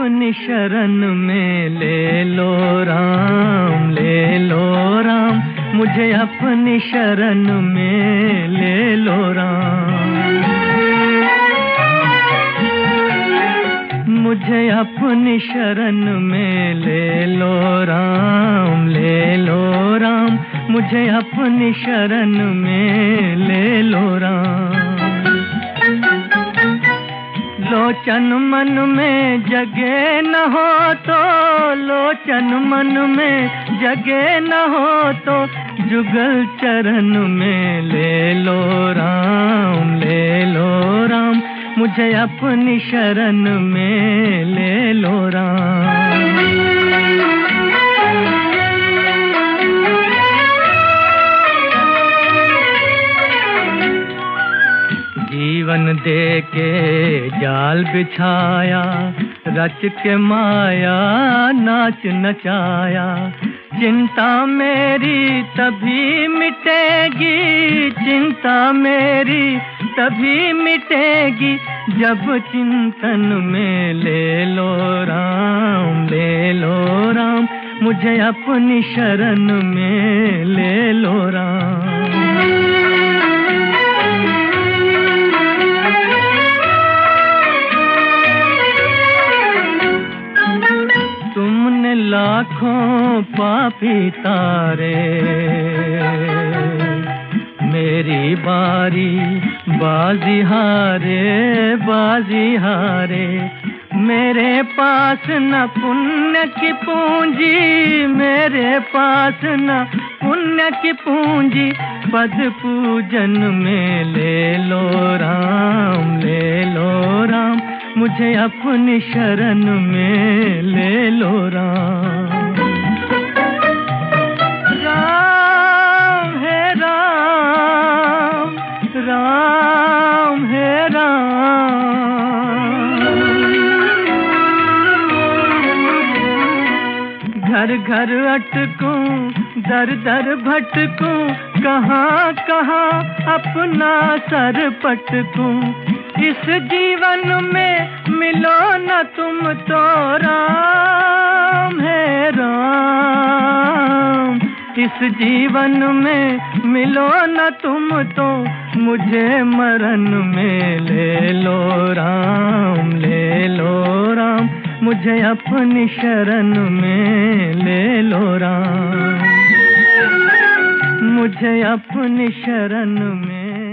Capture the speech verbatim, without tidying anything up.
अपनी शरण में ले लो राम, ले लो राम, मुझे अपनी शरण में ले लो राम। मुझे अपनी शरण में ले लो राम, ले लो राम, मुझे अपनी शरण में ले लो राम। लोचन मन में जगे न हो तो, लोचन मन में जगे न हो तो, जुगल चरण में ले लो राम, ले लो राम, मुझे अपनी शरण में ले लो राम। जीवन दे के जाल बिछाया, रच के माया नाच नचाया। चिंता मेरी तभी मिटेगी, चिंता मेरी तभी मिटेगी, जब चिंतन में ले लो राम, ले लो राम, मुझे अपनी शरण में ले लो राम। तुमने लाखों पापी तारे, मेरी बारी बाजी हारे, बाजी हारे। मेरे पास न पुण्य की पूंजी, मेरे पास न पुण्य की पूंजी, पद पूजन में ले लो राम, ले लो राम, मुझे अपनी शरण में ले लो राम। राम है राम, राम है राम। घर घर अटकूं, दर दर भटकूं, कहाँ कहाँ अपना सर पटकूं। इस जीवन में मिलो न तुम तो राम है राम, इस जीवन में मिलो न तुम तो, मुझे मरण में ले लो राम, ले लो राम, मुझे अपनी शरण में ले लो राम, मुझे अपनी शरण में